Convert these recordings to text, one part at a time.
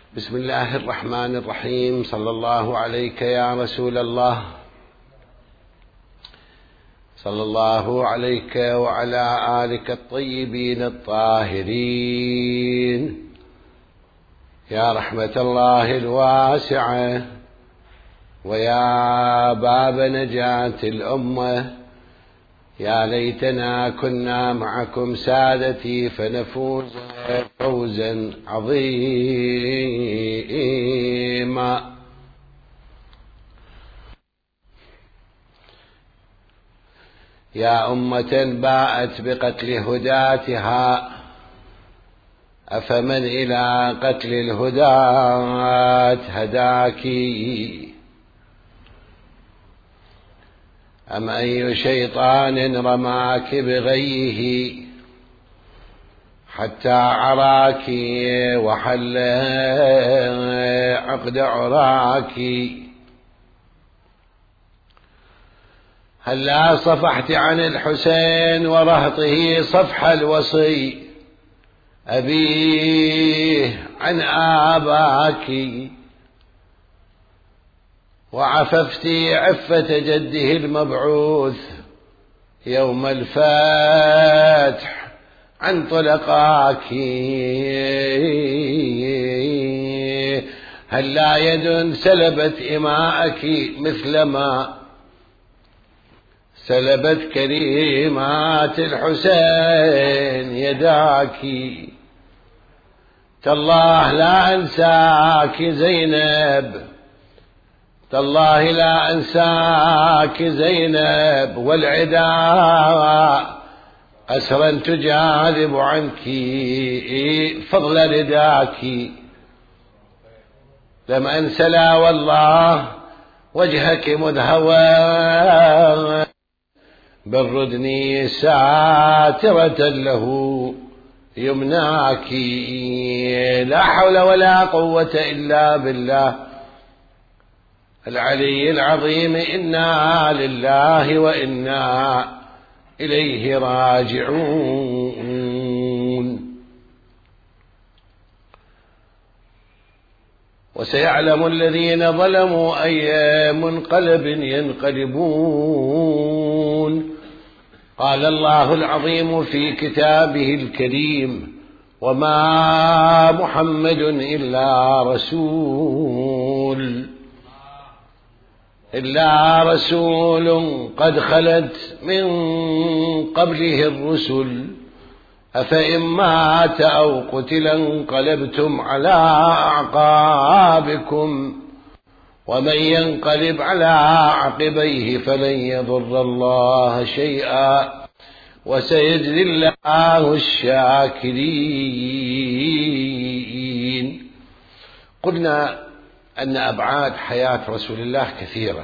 بسم الله الرحمن الرحيم. صلى الله عليك يا رسول الله، صلى الله عليك وعلى آلك الطيبين الطاهرين. يا رحمة الله الواسعة ويا باب نجاة الأمة، يا ليتنا كنا معكم سادتي فنفوز فوزا عظيما. يا أمة باءت بقتل هداتها، أفمن إلى قتل الهداة هداك؟ أم أي شيطان رماك بغيه حتى عراك وحل عقد عراك؟ هلا صفحت عن الحسين ورهطه صفح الوصي أبيه عن آباك، وعففت عفة جده المبعوث يوم الفتح عن طلقاك. هلا يد سلبت إماءك مثلما سلبت كريمات الحسين يداك. تالله لا أنساك زينب، تالله لا أنساك زينب، والعدا أسرا تجاذب عنك فضل رداك. لم أنس لا والله وجهك مذهوى بالردن ساترة له يمناك. لا حول ولا قوة إلا بالله العلي العظيم. إنا لله وإنا إليه راجعون. وسيعلم الذين ظلموا أي منقلب ينقلبون. قال الله العظيم في كتابه الكريم: وما محمد إلا رسول قد خلت من قبله الرسل، أفإن مات أو قتل انقلبتم على أعقابكم، ومن ينقلب على عقبيه فلن يضر الله شيئا وسيجزي الله الشاكرين. قلنا أن أبعاد حياة رسول الله كثيرة.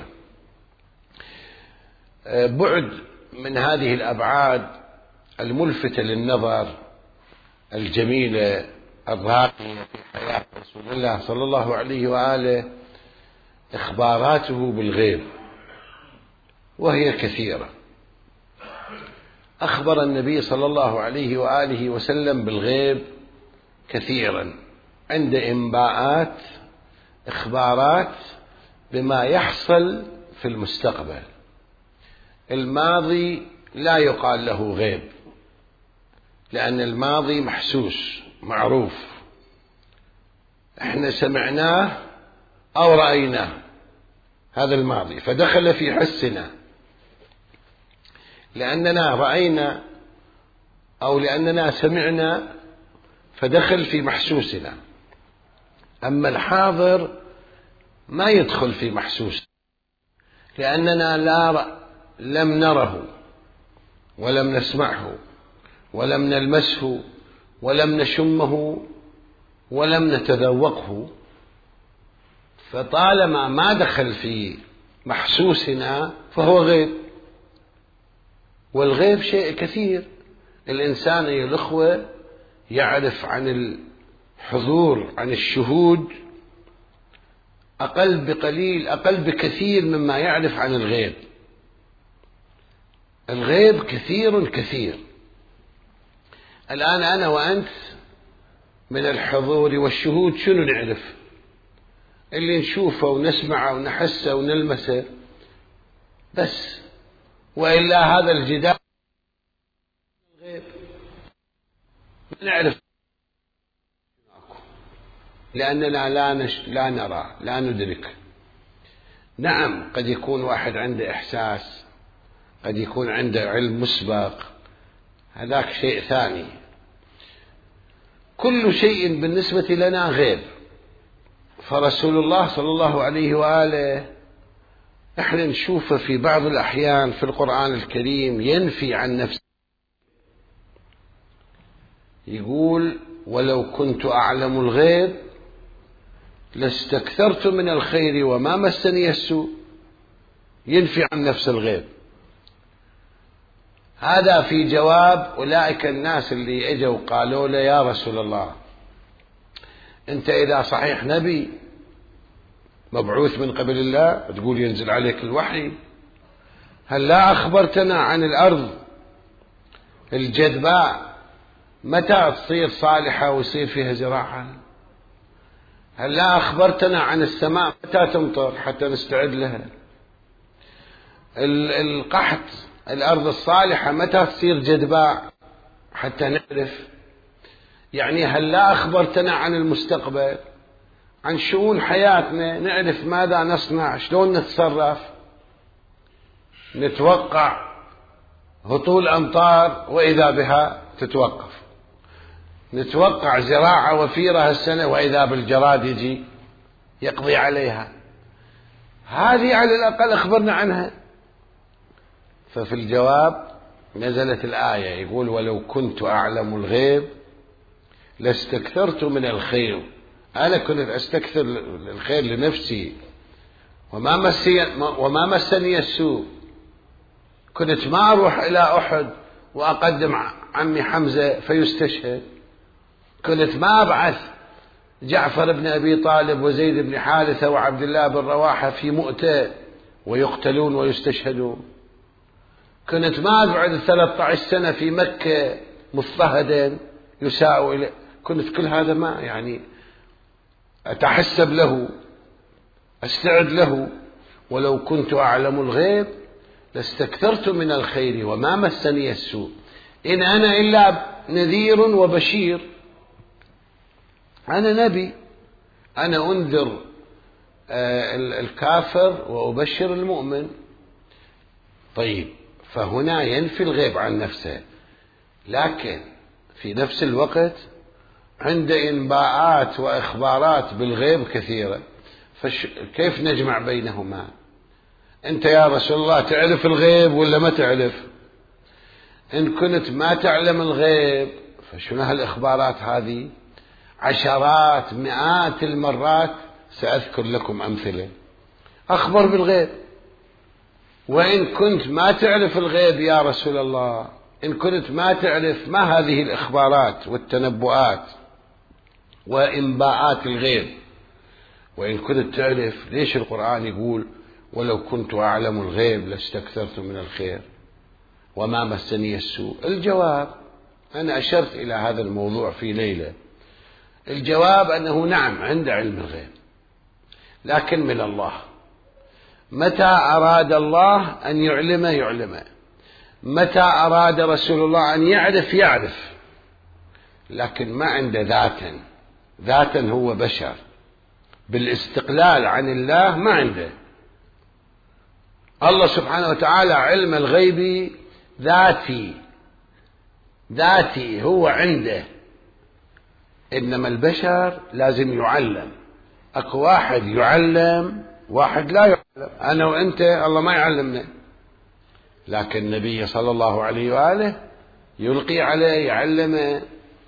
بعد من هذه الأبعاد الملفتة للنظر الجميلة الراقية في حياة رسول الله صلى الله عليه وآله إخباراته بالغيب، وهي كثيرة. أخبر النبي صلى الله عليه وآله وسلم بالغيب كثيرا، عند إنباءات إخبارات بما يحصل في المستقبل. الماضي لا يقال له غيب، لأن الماضي محسوس معروف، احنا سمعناه أو رأيناه، هذا الماضي، فدخل في حسنا لأننا رأينا أو لأننا سمعنا فدخل في محسوسنا. أما الحاضر ما يدخل في محسوس، لأننا لم نره ولم نسمعه ولم نلمسه ولم نشمه ولم نتذوقه، فطالما ما دخل في محسوسنا فهو غيب. والغيب شيء كثير. الإنسان أيها الأخوة يعرف عن الحضور، عن الشهود، أقل بقليل، أقل بكثير مما يعرف عن الغيب. الغيب كثير كثير. الآن أنا وأنت من الحضور والشهود شنو نعرف؟ اللي نشوفه ونسمعه ونحسه ونلمسه بس، وإلا هذا الجدال الغيب ما نعرف، لأننا لا نرى لا ندرك. نعم قد يكون واحد عنده إحساس، قد يكون عنده علم مسبق، هذاك شيء ثاني. كل شيء بالنسبة لنا غيب. فرسول الله صلى الله عليه وآله احنا نشوفه في بعض الأحيان في القرآن الكريم ينفي عن نفسه، يقول ولو كنت أعلم الغيب لاستكثرت من الخير وما مسني السوء. ينفي عن نفس الغيب. هذا في جواب أولئك الناس اللي اجوا قالوا له يا رسول الله أنت إذا صحيح نبي مبعوث من قبل الله تقول ينزل عليك الوحي، هل لا أخبرتنا عن الأرض الجدباء متى تصير صالحة ويصير فيها زراعة؟ هل لا أخبرتنا عن السماء متى تمطر حتى نستعد لها؟ القحط الأرض الصالحة متى تصير جدباء حتى نعرف؟ يعني هل لا أخبرتنا عن المستقبل، عن شؤون حياتنا، نعرف ماذا نصنع، شلون نتصرف، نتوقع هطول أمطار وإذا بها تتوقف، نتوقع زراعة وفيرة هالسنة وإذا بالجراد يجي يقضي عليها. هذه على الأقل أخبرنا عنها. ففي الجواب نزلت الآية يقول ولو كنت أعلم الغيب لاستكثرت من الخير. أنا كنت أستكثر الخير لنفسي وما مسني السوء. كنت ما أروح إلى أحد وأقدم عمي حمزة فيستشهد، كنت ما أبعث جعفر بن أبي طالب وزيد بن حارثة وعبد الله بن رواحة في مؤتة ويقتلون ويستشهدون، كنت ما أقعد 13 سنة في مكة مضطهدا يساء إليه، كنت كل هذا ما يعني أتحسب له أستعد له. ولو كنت أعلم الغيب لاستكثرت من الخير وما مسني السوء إن أنا إلا نذير وبشير. أنا نبي، أنا أنذر الكافر وأبشر المؤمن. طيب فهنا ينفي الغيب عن نفسه، لكن في نفس الوقت عند إنباءات وإخبارات بالغيب كثيرة، كيف نجمع بينهما؟ أنت يا رسول الله تعرف الغيب ولا ما تعرف؟ إن كنت ما تعلم الغيب فشنو هالإخبارات هذه؟ عشرات مئات المرات سأذكر لكم أمثلة أخبر بالغيب. وإن كنت ما تعرف الغيب يا رسول الله، إن كنت ما تعرف ما هذه الإخبارات والتنبؤات وإنباءات الغيب، وإن كنت تعرف ليش القرآن يقول ولو كنت أعلم الغيب لاستكثرت من الخير وما مسني السوء؟ الجواب أنا أشرت إلى هذا الموضوع في ليلة. الجواب أنه نعم عند علم الغيب، لكن من الله. متى أراد الله أن يعلمه يعلمه، متى أراد رسول الله أن يعرف، لكن ما عنده ذاتا هو بشر بالاستقلال عن الله ما عنده. الله سبحانه وتعالى علم الغيب ذاتي هو عنده، إنما البشر لازم يعلم. أكو واحد يعلم واحد لا يعلم، أنا وأنت الله ما يعلمنا، لكن النبي صلى الله عليه وآله يلقي عليه يعلمه،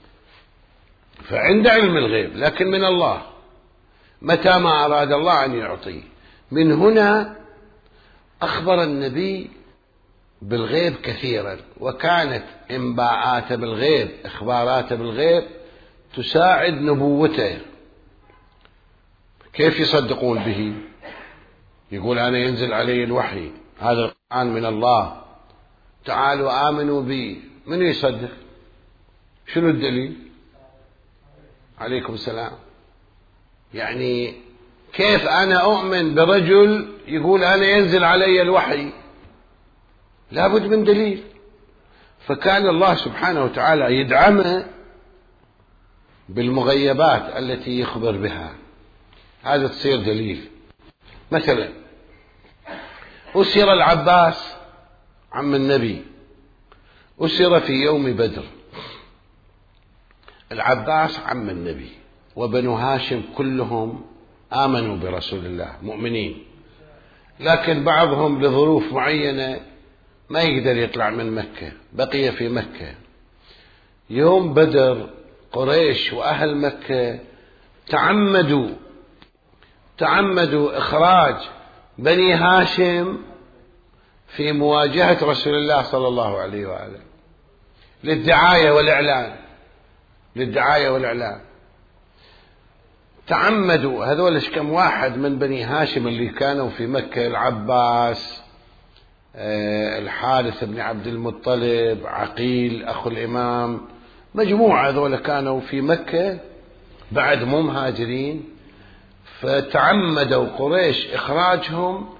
فعند علم الغيب لكن من الله متى ما أراد الله أن يعطيه. من هنا أخبر النبي بالغيب كثيرا، وكانت إنباءات بالغيب إخبارات بالغيب تساعد نبوته. كيف يصدقون به؟ يقول أنا ينزل علي الوحي، هذا القرآن من الله، تعالوا آمنوا بي. من يصدق؟ شنو الدليل؟ عليكم السلام. يعني كيف أنا أؤمن برجل يقول أنا ينزل علي الوحي؟ لابد من دليل. فكان الله سبحانه وتعالى يدعمه بالمغيبات التي يخبر بها، هذا تصير دليل. مثلا أسر العباس عم النبي، أسر في يوم بدر. العباس عم النبي وبنو هاشم كلهم آمنوا برسول الله مؤمنين، لكن بعضهم لظروف معينة ما يقدر يطلع من مكة، بقي في مكة. يوم بدر قريش وأهل مكة تعمدوا إخراج بني هاشم في مواجهة رسول الله صلى الله عليه وآله للدعاية والإعلان. تعمدوا هذول كم واحد من بني هاشم اللي كانوا في مكة، العباس، الحارث بن عبد المطلب، عقيل أخو الإمام، مجموعة هذول كانوا في مكة بعد مو مهاجرين. فتعمدوا قريش إخراجهم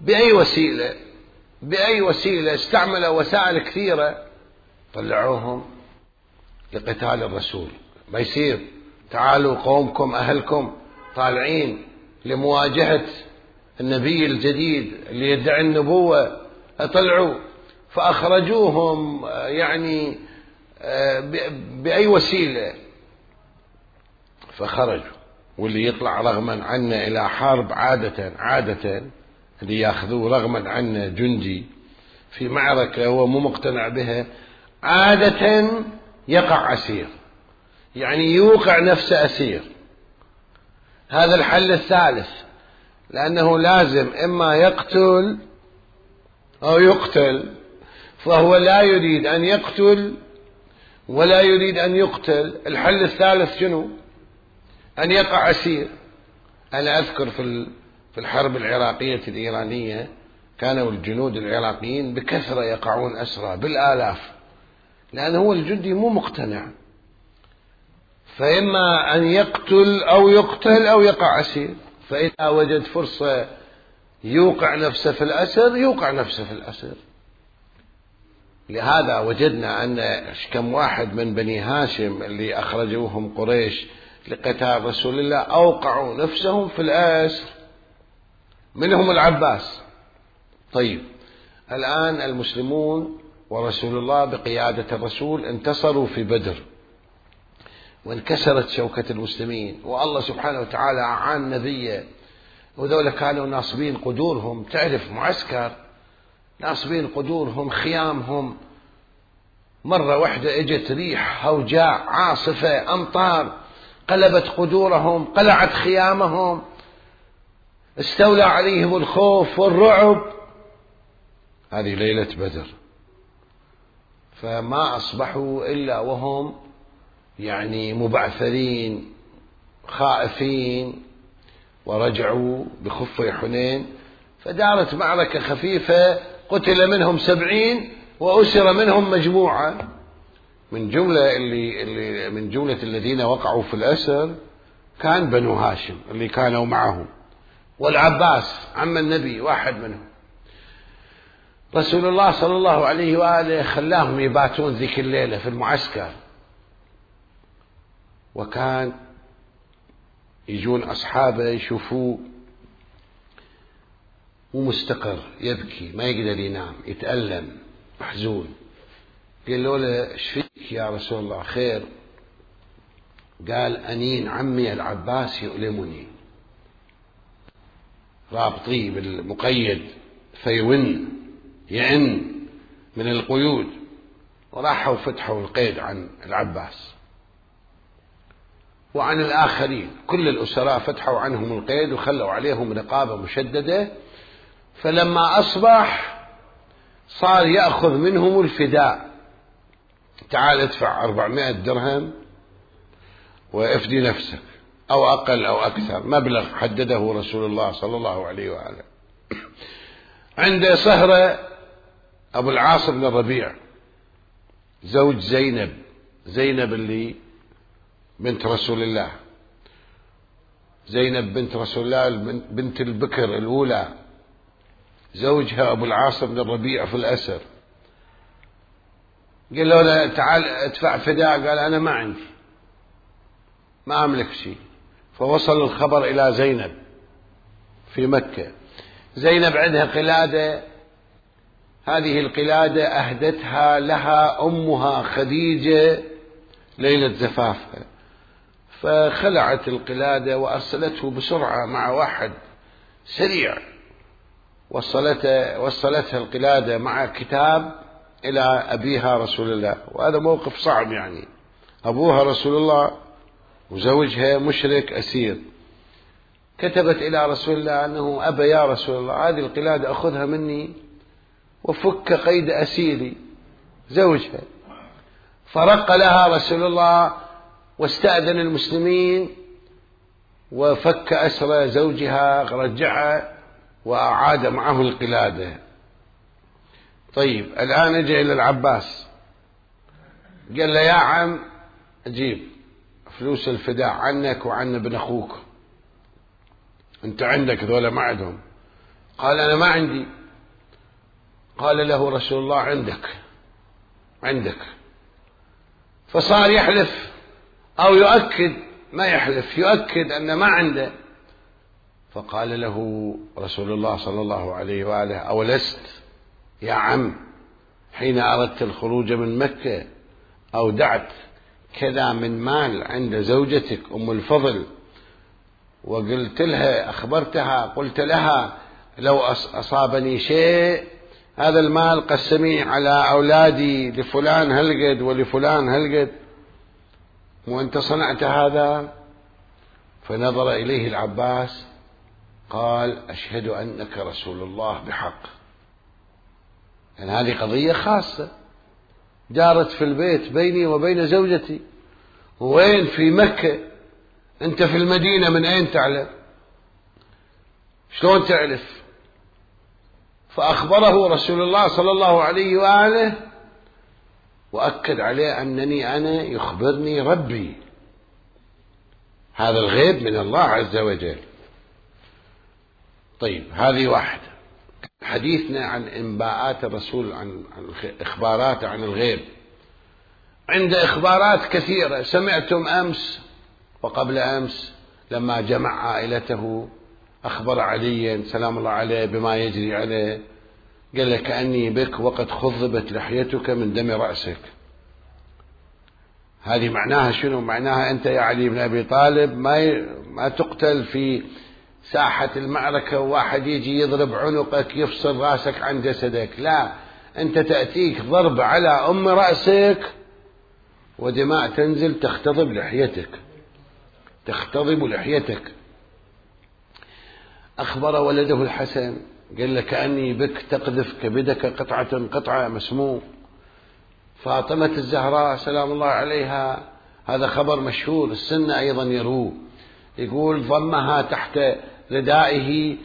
بأي وسيلة، استعملوا وسائل كثيرة، طلعوهم لقتال الرسول. ما يصير تعالوا قومكم أهلكم طالعين لمواجهة النبي الجديد اللي يدعي النبوة، أطلعوا. فأخرجوهم يعني بأي وسيلة، فخرجوا. واللي يطلع رغما عنا إلى حرب عادة اللي ياخذوه رغما عنا جندي في معركة هو مو مقتنع بها، عادة يقع أسير، يعني يوقع نفسه أسير. هذا الحل الثالث، لأنه لازم إما يقتل أو يقتل، فهو لا يريد أن يقتل ولا يريد أن يقتل. الحل الثالث شنو؟ أن يقع أسير. أنا أذكر في الحرب العراقية الإيرانية كانوا الجنود العراقيين بكثرة يقعون أسرى بالآلاف، لأنه هو الجندي مو مقتنع، فإما أن يقتل أو يقع أسير. فإذا وجد فرصة يوقع نفسه في الأسر يوقع نفسه في الأسر. لهذا وجدنا أن كم واحد من بني هاشم اللي أخرجوهم قريش لقتال رسول الله أوقعوا نفسهم في الأسر، منهم العباس. طيب الآن المسلمون ورسول الله بقيادة الرسول انتصروا في بدر وانكسرت شوكة المسلمين، والله سبحانه وتعالى أعان نبيه. وذولا كانوا ناصبين قدورهم، تعرف معسكر ناصبين قدورهم خيامهم، مرة واحدة اجت ريح هوجاء عاصفة أمطار قلبت قدورهم، قلعت خيامهم، استولى عليهم الخوف والرعب. هذه ليلة بدر، فما أصبحوا إلا وهم يعني مبعثرين خائفين، ورجعوا بخفي حنين. فدارت معركة خفيفة، قتل منهم 70 وأسر منهم مجموعة. من جملة الذين وقعوا في الأسر كان بنو هاشم اللي كانوا معه، والعباس عم النبي واحد منهم. رسول الله صلى الله عليه وآله خلاهم يباتون ذيك الليلة في المعسكر، وكان يجون أصحابه يشوفوه ومستقر يبكي، ما يقدر ينام، يتألم محزون. قالوا له ايش فيك يا رسول الله؟ خير. قال أنين عمي العباس يؤلمني، رابطيه بالمقيد يئن من القيود، وراحوا فتحوا القيد عن العباس وعن الآخرين. كل الأسراء فتحوا عنهم القيد وخلوا عليهم رقابة مشددة. فلما أصبح صار يأخذ منهم الفداء، تعال ادفع 400 درهم وافدي نفسك، أو أقل أو أكثر، مبلغ حدده رسول الله صلى الله عليه وآله. عند صهرة أبو العاص بن الربيع زوج زينب اللي بنت رسول الله، زينب بنت رسول الله بنت البكر الأولى، زوجها أبو العاص بن الربيع في الأسر. قال له تعال ادفع فداء، قال أنا ما عندي، ما أملك شيء. فوصل الخبر إلى زينب في مكة. زينب عندها قلادة، هذه القلادة أهدتها لها أمها خديجة ليلة زفافها، فخلعت القلادة وأرسلته بسرعة مع واحد سريع، وصلتها القلادة مع كتاب إلى أبيها رسول الله. وهذا موقف صعب، يعني أبوها رسول الله وزوجها مشرك أسير. كتبت إلى رسول الله أنه أبا يا رسول الله هذه القلادة أخذها مني وفك قيد أسيري زوجها. فرق لها رسول الله واستأذن المسلمين وفك أسر زوجها، رجعها وأعاد معه القلادة. طيب الآن جاء إلى العباس، قال له يا عم أجيب فلوس الفداء عنك وعن ابن أخوك، أنت عندك ذولا ما عندهم. قال أنا ما عندي. قال له رسول الله عندك. فصار يحلف أو يؤكد، ما يحلف، يؤكد أن ما عنده. فقال له رسول الله صلى الله عليه وآله أولست يا عم حين أردت الخروج من مكة أودعت كذا من مال عند زوجتك أم الفضل، وقلت لها أخبرتها قلت لها لو أصابني شيء هذا المال قسميه على أولادي لفلان هلقد ولفلان هلقد، وأنت صنعت هذا؟ فنظر إليه العباس قال أشهد أنك رسول الله بحق. يعني هذه قضية خاصة دارت في البيت بيني وبين زوجتي، وين في مكة، أنت في المدينة من أين تعلم؟ شلون تعرف؟ فأخبره رسول الله صلى الله عليه وآله وأكد عليه أنني أنا يخبرني ربي، هذا الغيب من الله عز وجل. طيب هذه واحدة. حديثنا عن إنباءات الرسول عن إخباراته عن الغيب. عند إخبارات كثيرة. سمعتم أمس وقبل أمس لما جمع عائلته أخبر عليا سلام الله عليه بما يجري عليه، قال لك كأني بك وقد خضبت لحيتك من دم رأسك. هذه معناها شنو؟ معناها أنت يا علي بن أبي طالب ما تقتل في ساحة المعركة وواحد يجي يضرب عنقك يفصل رأسك عن جسدك، لا، أنت تأتيك ضرب على أم رأسك ودماء تنزل تختضب لحيتك. أخبر ولده الحسن قال له كأني بك تقذف كبدك قطعة مسموم. فاطمة الزهراء سلام الله عليها هذا خبر مشهور، السنة أيضا يروه، يقول ضمها تحت ردائه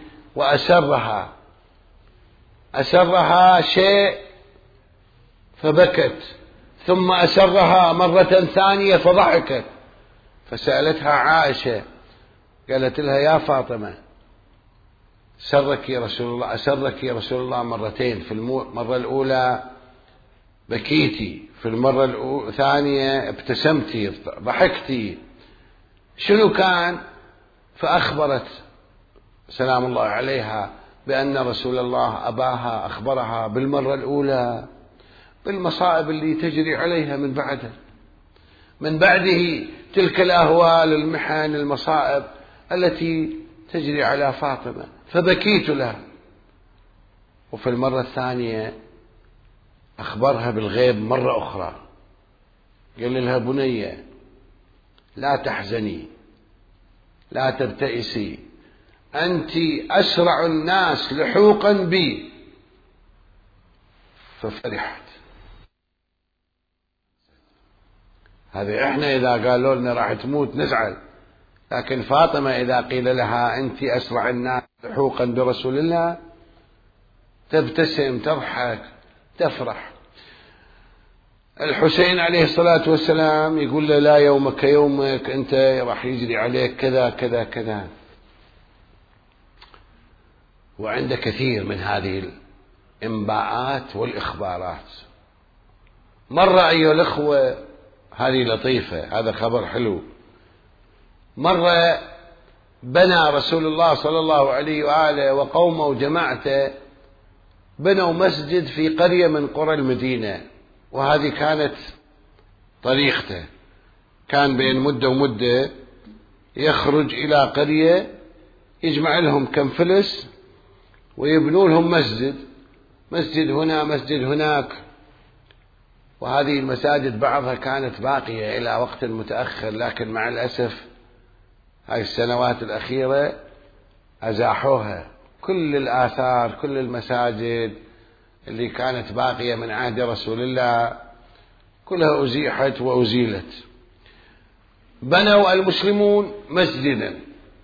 وأسرها شيء فبكت، ثم أسرها مرة ثانية فضحكت. فسألتها عائشة قالت لها يا فاطمة أسرك يا رسول الله مرتين، في المرة الأولى بكيتي، في المرة الثانية ابتسمتي ضحكتي، شنو كان؟ فأخبرت سلام الله عليها بأن رسول الله أباها أخبرها بالمرة الأولى بالمصائب اللي تجري عليها من بعده تلك الأهوال المحن المصائب التي تجري على فاطمة، فبكيت لها. وفي المرة الثانية أخبرها بالغيب مرة أخرى، قال لها بنية لا تحزني لا تبتئسي، أنت أسرع الناس لحوقا بي. ففرحت. هذه احنا إذا قالوا لنا راح تموت نزعل، لكن فاطمة إذا قيل لها أنت أسرع الناس لحوقا برسول الله تبتسم تضحك تفرح. الحسين عليه الصلاة والسلام يقول له لا يومك يومك، أنت راح يجري عليك كذا كذا كذا. وعنده كثير من هذه الإنباءات والإخبارات. مرة أيها الأخوة، هذه لطيفة، هذا خبر حلو. مرة بنى رسول الله صلى الله عليه وآله وقومه وجماعته بنوا مسجد في قرية من قرى المدينة، وهذه كانت طريقته. كان بين مدة ومدة يخرج إلى قرية يجمع لهم كم فلس ويبنوا لهم مسجد، مسجد هنا مسجد هناك. وهذه المساجد بعضها كانت باقية إلى وقت متأخر، لكن مع الأسف هاي السنوات الأخيرة أزاحوها. كل الآثار، كل المساجد اللي كانت باقية من عهد رسول الله كلها أزيحت وأزيلت. بنوا المسلمون مسجدا،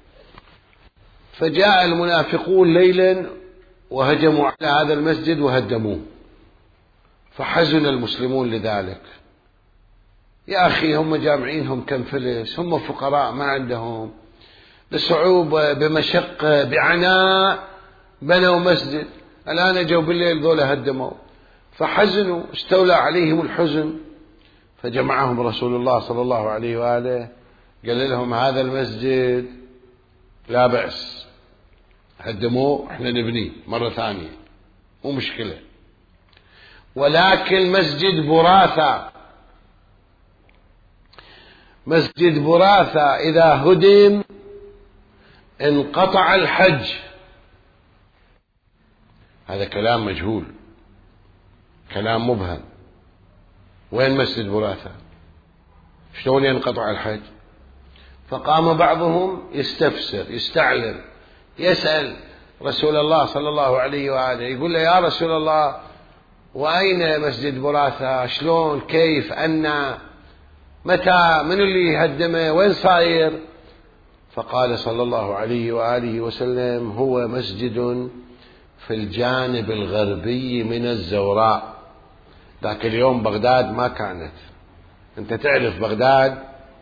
فجاء المنافقون ليلا وهجموا على هذا المسجد وهدموه، فحزن المسلمون لذلك. يا أخي هم جامعينهم كم فلس، هم فقراء ما عندهم، بصعوبة بمشقة بعناء بنوا مسجد، الآن جوا بالليل ذولا هدموا، فحزنوا، استولى عليهم الحزن. فجمعهم رسول الله صلى الله عليه وآله، قال لهم هذا المسجد لا بأس، هدموه احنا نبنيه مرة ثانية مو مشكلة، ولكن مسجد براثة، مسجد براثة إذا هدم انقطع الحج. هذا كلام مجهول، كلام مبهم. وين مسجد براثة؟ شلون ينقطع الحج؟ فقام بعضهم يستفسر يستعلم يسأل رسول الله صلى الله عليه وآله، يقول له يا رسول الله وأين مسجد براثة؟ شلون كيف أن متى من اللي يهدمه وين صاير؟ فقال صلى الله عليه وآله وسلم هو مسجد في الجانب الغربي من الزوراء. ذاك اليوم بغداد ما كانت، أنت تعرف بغداد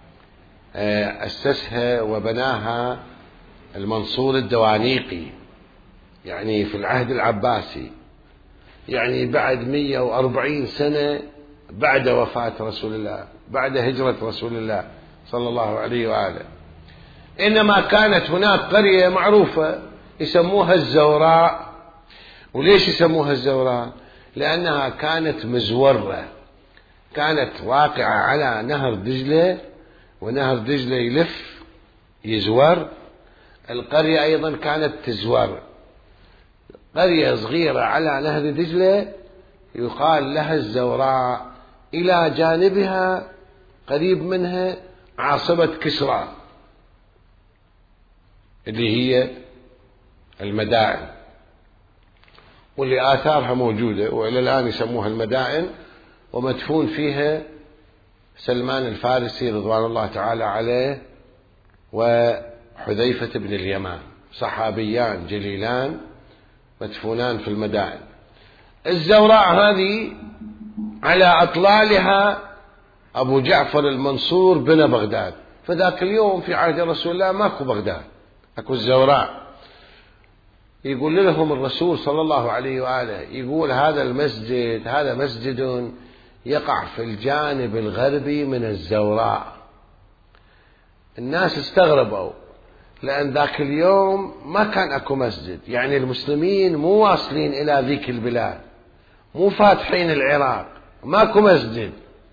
أسسها وبناها المنصور الدوانيقي، يعني في العهد العباسي، يعني بعد 140 سنة بعد وفاة رسول الله، بعد هجرة رسول الله صلى الله عليه وآله. إنما كانت هناك قرية معروفة يسموها الزوراء. وليش يسموها الزوراء؟ لأنها كانت مزورة، كانت واقعة على نهر دجلة، ونهر دجلة يلف يزور. القرية أيضا كانت تزور، قرية صغيرة على نهر دجلة يقال لها الزوراء، إلى جانبها قريب منها عاصمة كسرى اللي هي المدائن، واللي آثارها موجودة وإلى الآن يسموها المدائن، ومدفون فيها سلمان الفارسي رضوان الله تعالى عليه وحذيفة بن اليمان، صحابيان جليلان مدفونان في المدائن. الزوراء هذه على أطلالها أبو جعفر المنصور بنى بغداد، فذاك اليوم في عهد رسول الله ماكو بغداد، أكو الزوراء. يقول لهم الرسول صلى الله عليه وآله، يقول هذا المسجد هذا مسجد يقع في الجانب الغربي من الزوراء. الناس استغربوا، لأن ذاك اليوم ما كان أكو مسجد، يعني المسلمين مو واصلين إلى ذيك البلاد، مو فاتحين العراق، ماكو مسجد.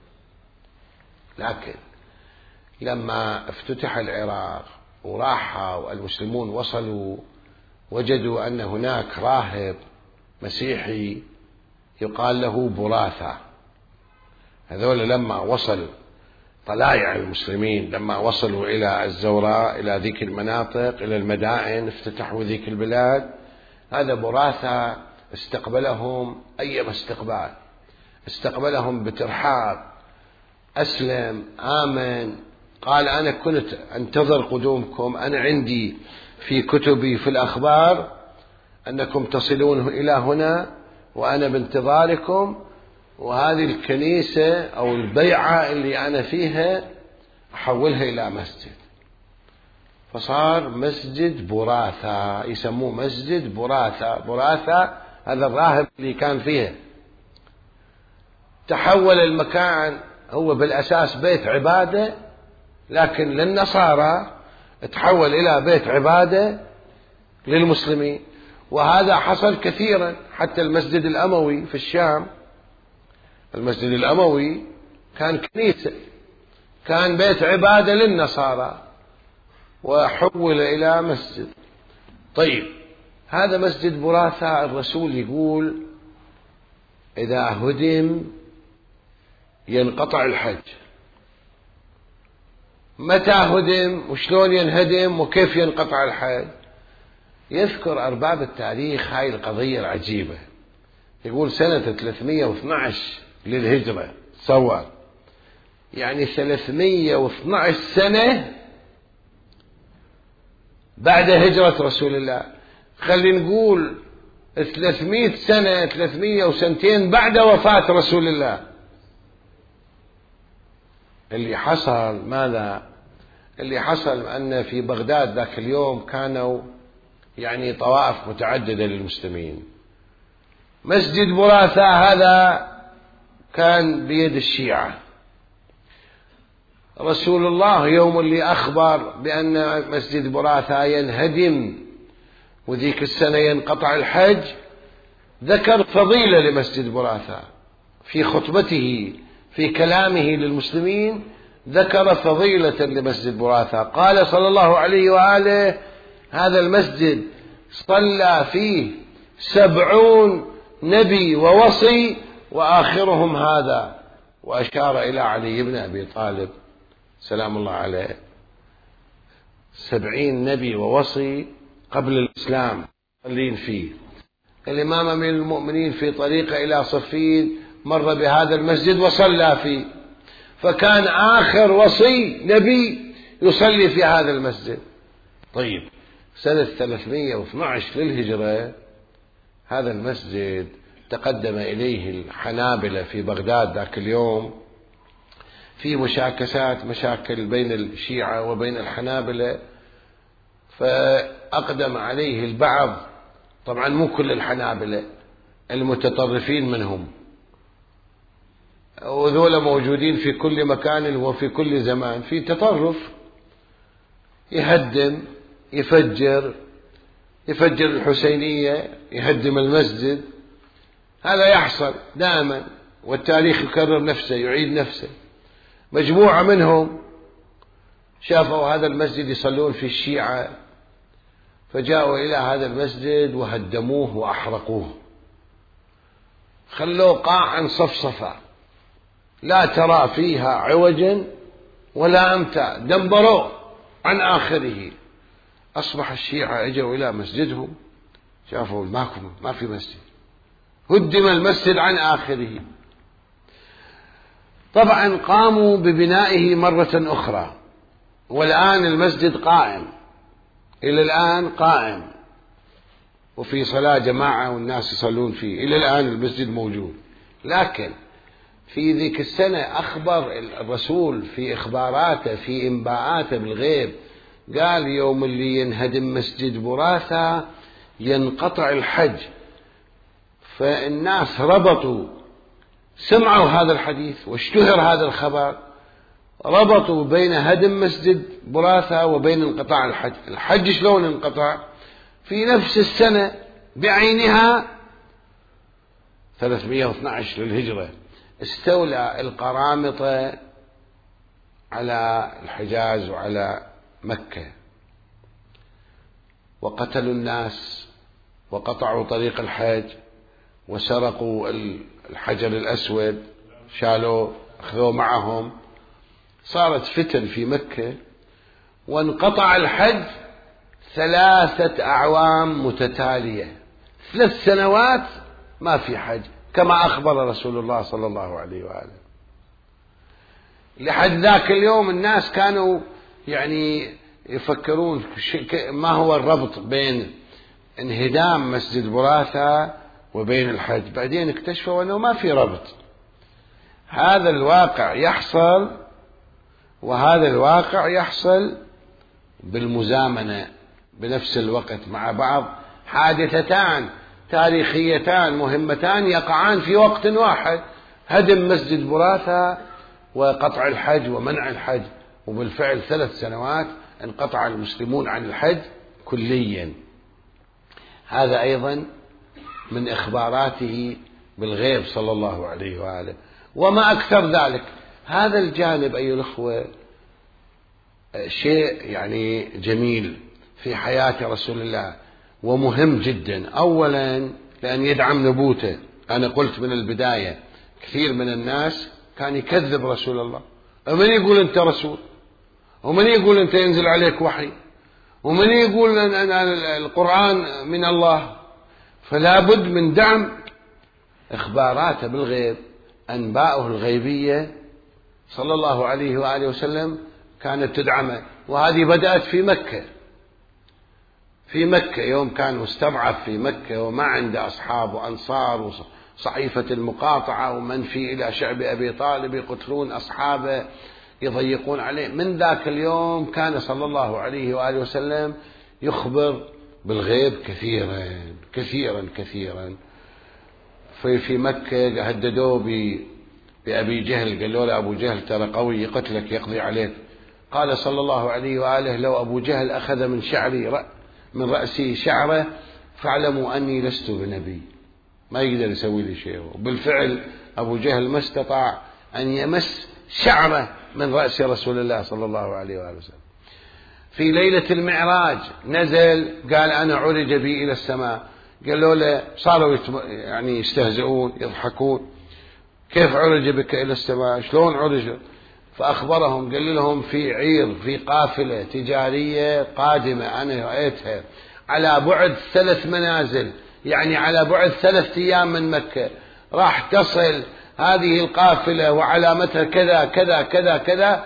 لكن لما افتتح العراق وراحوا المسلمون وصلوا، وجدوا أن هناك راهب مسيحي يقال له براثة. هذول لما وصل طلائع المسلمين، لما وصلوا إلى الزوراء، إلى ذيك المناطق، إلى المدائن، افتتحوا ذيك البلاد، هذا براثة استقبلهم أيما استقبال، استقبلهم بترحاب، أسلم آمن، قال أنا كنت أنتظر قدومكم، أنا عندي في كتبي في الأخبار أنكم تصلون إلى هنا وأنا بانتظاركم، وهذه الكنيسة أو البيعة اللي أنا فيها أحولها إلى مسجد، فصار مسجد براثة، يسموه مسجد براثة. براثة هذا الراهب اللي كان فيها. تحول المكان، هو بالأساس بيت عبادة، لكن للنصارى تحول إلى بيت عبادة للمسلمين. وهذا حصل كثيرا، حتى المسجد الأموي في الشام، المسجد الأموي كان كنيسة، كان بيت عبادة للنصارى وحول إلى مسجد. طيب، هذا مسجد براثة الرسول يقول إذا هدم ينقطع الحج. متى هدم وشلون ينهدم وكيف ينقطع الحج؟ يذكر أرباب التاريخ هاي القضية العجيبة. يقول سنة 312 للهجرة، تصور يعني 312 سنة بعد هجرة رسول الله، خلي نقول 300 سنة، 300 وسنتين بعد وفاة رسول الله. اللي حصل ماذا؟ اللي حصل أن في بغداد ذاك اليوم كانوا يعني طوائف متعددة للمسلمين. مسجد براثة هذا كان بيد الشيعة. رسول الله يوم اللي أخبر بأن مسجد براثة ينهدم وذيك السنة ينقطع الحج، ذكر فضيلة لمسجد براثة في خطبته، في كلامه للمسلمين ذكر فضيلة لمسجد براثة. قال صلى الله عليه وآله: هذا المسجد صلى فيه 70 نبي ووصي وآخرهم هذا، وأشار إلى علي بن أبي طالب سلام الله عليه. 70 نبي ووصي قبل الإسلام صلين فيه. الإمام أمير المؤمنين في طريقه إلى صفين مر بهذا المسجد وصلى فيه، فكان آخر وصي نبي يصلي في هذا المسجد. طيب، سنة 312 للهجرة هذا المسجد تقدم إليه الحنابلة في بغداد ذاك اليوم، في مشاكل بين الشيعة وبين الحنابلة، فأقدم عليه البعض، طبعا مو كل الحنابلة، المتطرفين منهم، وذولا موجودين في كل مكان وفي كل زمان، في تطرف يهدم، يفجر الحسينية، يهدم المسجد. هذا يحصل دائما، والتاريخ يكرر نفسه، يعيد نفسه. مجموعة منهم شافوا هذا المسجد يصلون في الشيعة، فجاءوا إلى هذا المسجد وهدموه وأحرقوه، خلوه قاعا صفصفا لا ترى فيها عوجا ولا أمتا، دمروه عن آخره. أصبح الشيعة اجوا إلى مسجدهم، شافوا ما في مسجد، هدم المسجد عن آخره. طبعا قاموا ببنائه مرة أخرى، والآن المسجد قائم، إلى الآن قائم، وفي صلاة جماعة والناس يصلون فيه، إلى الآن المسجد موجود. لكن في ذيك السنة أخبر الرسول في إخباراته، في إنباءاته بالغيب، قال يوم اللي ينهدم مسجد براثة ينقطع الحج. فالناس ربطوا، سمعوا هذا الحديث واشتهر هذا الخبر، ربطوا بين هدم مسجد براثة وبين انقطاع الحج. الحج شلون انقطع؟ في نفس السنة بعينها 312 للهجرة استولى القرامطة على الحجاز وعلى مكة، وقتلوا الناس وقطعوا طريق الحج وسرقوا الحجر الأسود، شالوه أخذوه معهم. صارت فتن في مكة، وانقطع الحج 3 أعوام متتالية، 3 سنوات ما في حج، كما أخبر رسول الله صلى الله عليه وآله. لحد ذاك اليوم الناس كانوا يعني يفكرون ما هو الربط بين انهدام مسجد براثة وبين الحج، بعدين اكتشفوا أنه ما في ربط. هذا الواقع يحصل وهذا الواقع يحصل بالمزامنة بنفس الوقت مع بعض، حادثتان تاريخيتان مهمتان يقعان في وقت واحد: هدم مسجد براثة وقطع الحج ومنع الحج. وبالفعل 3 سنوات انقطع المسلمون عن الحج كليا. هذا أيضا من إخباراته بالغيب صلى الله عليه وآله. وما أكثر ذلك، هذا الجانب أيها الأخوة شيء يعني جميل في حياة رسول الله ومهم جدا. أولا لأن يدعم نبوته. أنا قلت من البداية كثير من الناس كان يكذب رسول الله. ومن يقول أنت رسول؟ ومن يقول أنت ينزل عليك وحي؟ ومن يقول أن القرآن من الله؟ فلا بد من دعم إخباراته بالغيب. أنباؤه الغيبية صلى الله عليه وآله وسلم كانت تدعمه. وهذه بدأت في مكة. في مكة يوم كان مستضعف في مكة وما عنده أصحاب وأنصار وصحيفة المقاطعة ومنفي إلى شعب أبي طالب يقتلون أصحابه يضيقون عليه. من ذاك اليوم كان صلى الله عليه وآله وسلم يخبر بالغيب كثيرا كثيرا كثيرا. في مكة هددوه بأبي جهل، قالوا له أبو جهل ترى قوي يقتلك يقضي عليك. قال صلى الله عليه وآله: لو أبو جهل أخذ من شعري من رأسي شعره فاعلموا أني لست بنبي، ما يقدر يسوي لي شيء. وبالفعل أبو جهل ما استطاع أن يمس شعره من رأس رسول الله صلى الله عليه وآله وسلم. في ليلة المعراج نزل قال: أنا عرج بي إلى السماء. قالوا له، صاروا يعني يستهزئون يضحكون: كيف عرج بك إلى السماء؟ شلون عرج؟ فأخبرهم قال لهم: في عير، في قافلة تجارية قادمة أنا رأيتها على بعد 3 منازل، يعني على بعد 3 أيام من مكة، راح تصل هذه القافلة وعلامتها كذا كذا كذا كذا.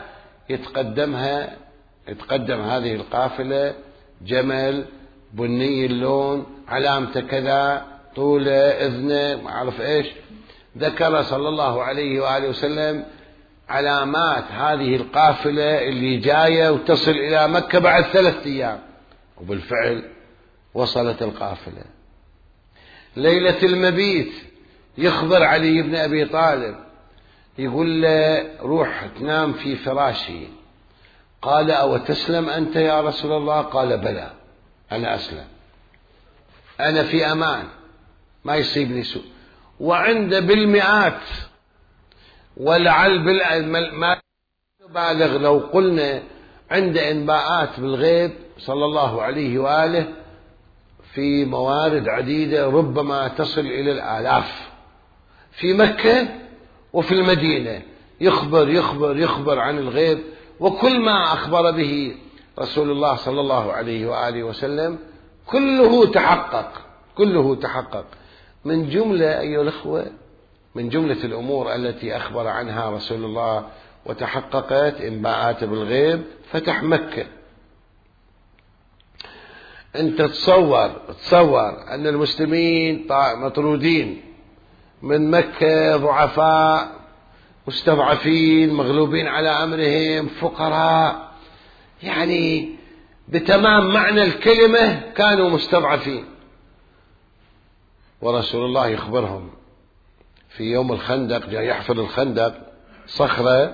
يتقدم هذه القافلة جمل بني اللون، علامته كذا، طوله، إذنه، ما أعرف إيش. ذكر صلى الله عليه وآله وسلم علامات هذه القافلة اللي جاية وتصل إلى مكة بعد 3 أيام. وبالفعل وصلت القافلة. ليلة المبيت يخبر علي بن أبي طالب، يقول له: روح تنام في فراشي. قال: أو تسلم أنت يا رسول الله؟ قال: بلى، أنا أسلم، أنا في أمان، ما يصيبني سوء. وعنده بالمئات، ولعل ما نبالغ لو قلنا عنده إنباءات بالغيب صلى الله عليه وآله في موارد عديدة ربما تصل إلى الآلاف. في مكة وفي المدينة يخبر يخبر يخبر عن الغيب، وكل ما أخبر به رسول الله صلى الله عليه وآله وسلم كله تحقق، كله تحقق. من جملة أيها الأخوة، من جملة الأمور التي أخبر عنها رسول الله وتحققت إنباءاته بالغيب فتح مكة. أنت تصور أن المسلمين مطرودين من مكة، ضعفاء مستضعفين مغلوبين على أمرهم، فقراء، يعني بتمام معنى الكلمة كانوا مستضعفين. ورسول الله يخبرهم في يوم الخندق، جاء يحفر الخندق صخرة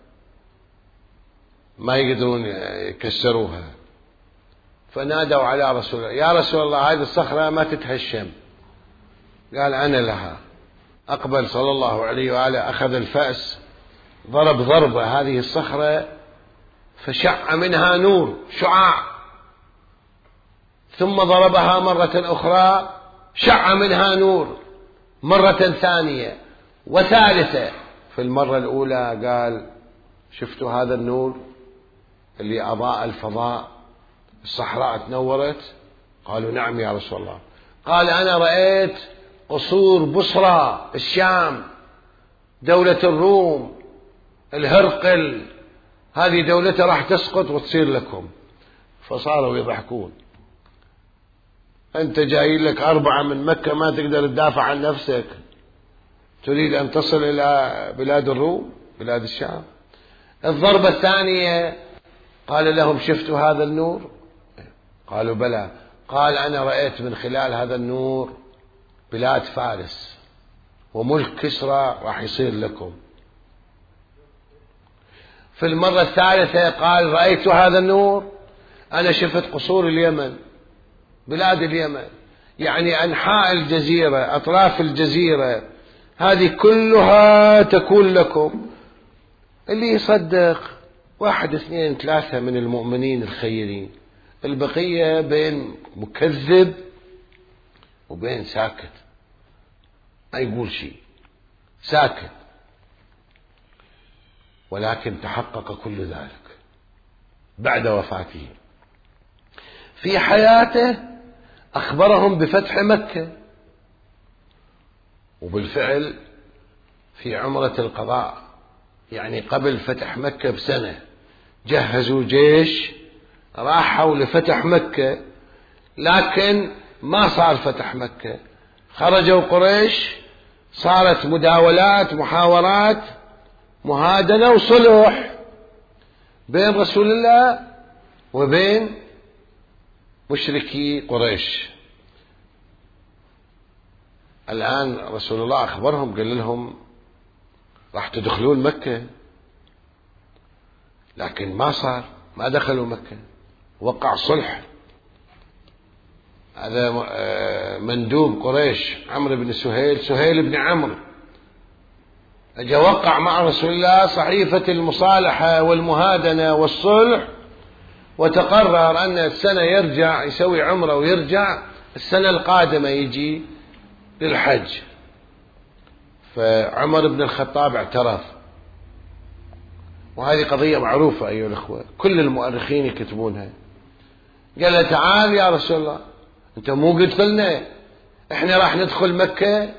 ما يقدرون يكسروها، فنادوا على رسول الله: يا رسول الله هذه الصخرة ما تتهشم. قال: أنا لها. أقبل صلى الله عليه وآله، أخذ الفأس، ضرب ضربة هذه الصخرة فشع منها نور، شعاع، ثم ضربها مرة أخرى شع منها نور، مرة ثانية وثالثة. في المرة الأولى قال: شفتوا هذا النور اللي أضاء الفضاء، الصحراء تنورت؟ قالوا: نعم يا رسول الله. قال: أنا رأيت قصور بصرى الشام، دولة الروم، الهرقل، هذه دولته راح تسقط وتصير لكم. فصاروا يضحكون: أنت جاي لك 4 من مكة ما تقدر تدافع عن نفسك، تريد أن تصل إلى بلاد الروم بلاد الشام. الضربة الثانية قال لهم شفتوا هذا النور؟ قالوا بلى. قال أنا رأيت من خلال هذا النور بلاد فارس وملك كسرى راح يصير لكم. في المرة الثالثة قال رأيت هذا النور، أنا شفت قصور اليمن، بلاد اليمن، يعني أنحاء الجزيرة، أطراف الجزيرة هذه كلها تكون لكم. اللي يصدق 1 2 3 من المؤمنين الخيرين، البقية بين مكذب وبين ساكت ما يقول شيء، ساكت. ولكن تحقق كل ذلك بعد وفاته. في حياته أخبرهم بفتح مكة، وبالفعل في عمرة القضاء يعني قبل فتح مكة بسنة جهزوا جيش راحوا لفتح مكة، لكن ما صار فتح مكة. خرجوا قريش، صارت مداولات محاورات مهادنة وصلح بين رسول الله وبين مشركي قريش. الآن رسول الله أخبرهم، قال لهم راح تدخلون مكة، لكن ما صار، ما دخلوا مكة. وقع صلح. هذا مندوب قريش عمرو بن سهيل بن عمرو أجا وقع مع رسول الله صحيفة المصالحة والمهادنة والصلح، وتقرر أن السنة يرجع يسوي عمره ويرجع السنة القادمة يجي للحج. فعمر بن الخطاب اعترف، وهذه قضية معروفة أيها الأخوة، كل المؤرخين يكتبونها. قال له تعال يا رسول الله، أنت مو قلت لنا إحنا راح ندخل مكة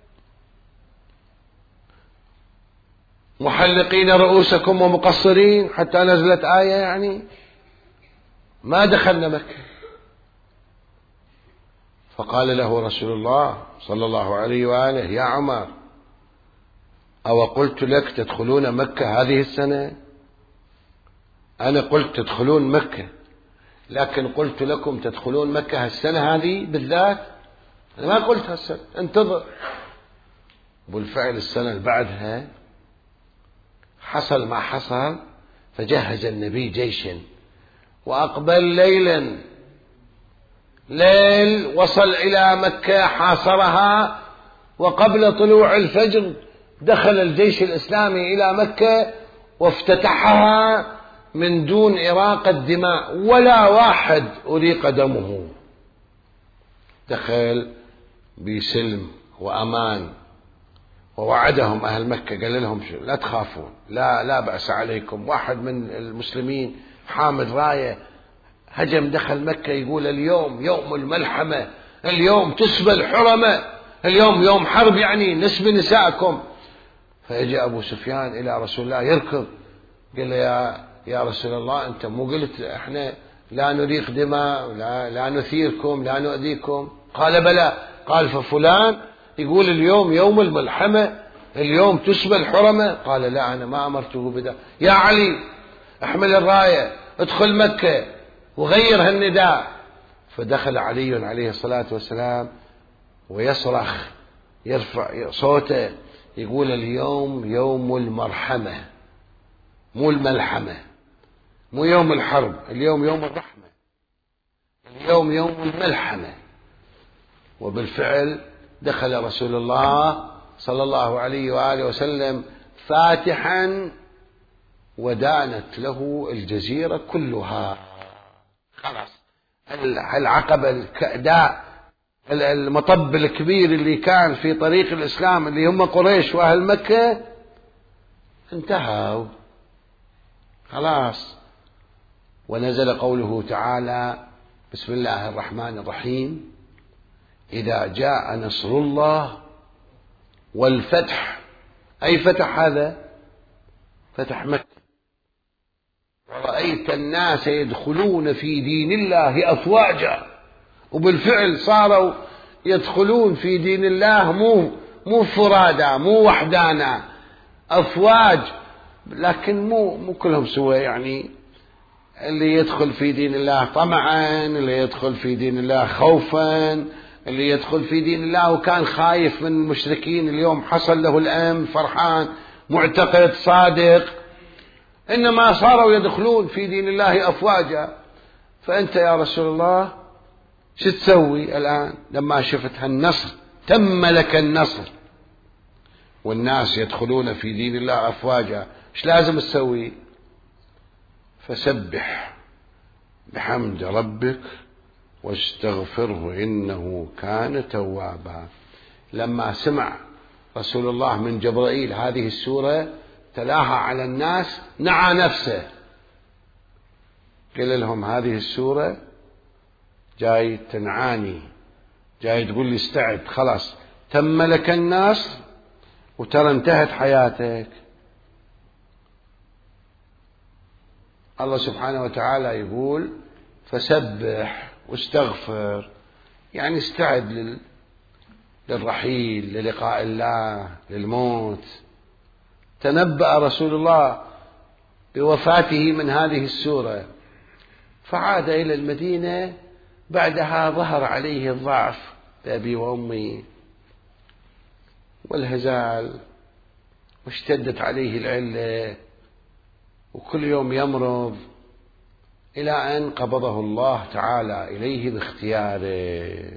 محلقين رؤوسكم ومقصرين حتى نزلت آية، يعني ما دخلنا مكة. فقال له رسول الله صلى الله عليه وآله يا عمر أو قلت لك تدخلون مكة هذه السنة؟ أنا قلت تدخلون مكة، لكن قلت لكم تدخلون مكة السنة هذه بالذات، أنا ما قلت هالسنة، انتظر. بالفعل السنة اللي بعدها حصل ما حصل، فجهز النبي جيشا وأقبل ليل وصل إلى مكة حاصرها، وقبل طلوع الفجر دخل الجيش الإسلامي إلى مكة وافتتحها من دون إراقة دماء، ولا واحد أريق دمه. دخل بسلم وأمان، ووعدهم أهل مكة، قال لهم لا تخافون، لا بأس عليكم. واحد من المسلمين حامل راية هجم دخل مكة يقول اليوم يوم الملحمة، اليوم تسبى الحرمة، اليوم يوم حرب، يعني نسبي نساءكم. فيجي أبو سفيان إلى رسول الله يركض، قال له يا رسول الله أنت مو قلت احنا لا نريق دماء، لا نثيركم، لا نؤذيكم؟ قال بلى. قال ففلان يقول اليوم يوم الملحمة، اليوم تسبى الحرمة. قال لا أنا ما أمرته بذا. يا علي احمل الراية، ادخل مكة وغير هالنداء. فدخل علي عليه الصلاة والسلام ويصرخ، يرفع صوته، يقول اليوم يوم المرحمة، مو الملحمة، مو يوم الحرب، اليوم يوم الرحمة، اليوم يوم الملحمة. وبالفعل دخل رسول الله صلى الله عليه وآله وسلم فاتحا، ودانت له الجزيرة كلها. خلاص العقبة الكأداء، المطب الكبير اللي كان في طريق الإسلام اللي هم قريش وأهل مكة انتهوا خلاص. ونزل قوله تعالى بسم الله الرحمن الرحيم إذا جاء نصر الله والفتح. أي فتح هذا؟ فتح مكة. ورأيت الناس يدخلون في دين الله أفواجا. وبالفعل صاروا يدخلون في دين الله مو مو فرادى، مو وحدانا، أفواج، لكن مو كلهم سوى. يعني اللي يدخل في دين الله طمعا، اللي يدخل في دين الله خوفا، اللي يدخل في دين الله وكان خايف من المشركين اليوم حصل له الأمن، فرحان، معتقد، صادق. إنما صاروا يدخلون في دين الله أفواجا. فأنت يا رسول الله شو تسوي الآن لما شفت هالنصر؟ تم لك النصر والناس يدخلون في دين الله أفواجا، ايش لازم تسوي؟ فسبح بحمد ربك واستغفره إنه كان توابا. لما سمع رسول الله من جبرائيل هذه السورة تلاها على الناس، نعى نفسه، قال لهم هذه السورة جاي تنعاني، جاي تقول لي استعد، خلاص تم لك النصر وترى انتهت حياتك. الله سبحانه وتعالى يقول فسبح واستغفر، يعني استعد للرحيل، للقاء الله، للموت. تنبأ رسول الله بوفاته من هذه السورة، فعاد إلى المدينة. بعدها ظهر عليه الضعف بأبي وأمي والهزال، واشتدت عليه العلة، وكل يوم يمرض، إلى أن قبضه الله تعالى إليه باختياره،